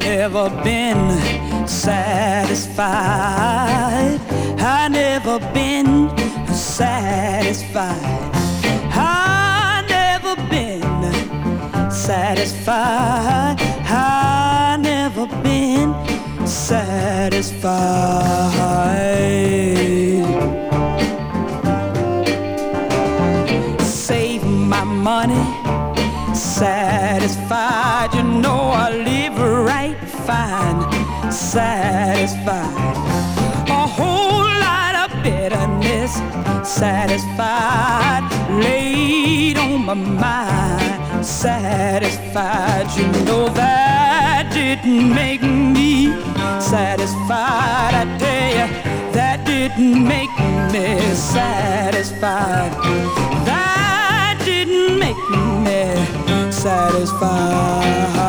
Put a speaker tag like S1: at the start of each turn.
S1: never been satisfied. I never been satisfied. I never been satisfied. I never been satisfied. Save my money, satisfied. You know I live right fine, satisfied. A whole lot of bitterness, satisfied. Laid on my mind, satisfied. You know that didn't make me satisfied. I tell you, that didn't make me satisfied. That didn't make me satisfied.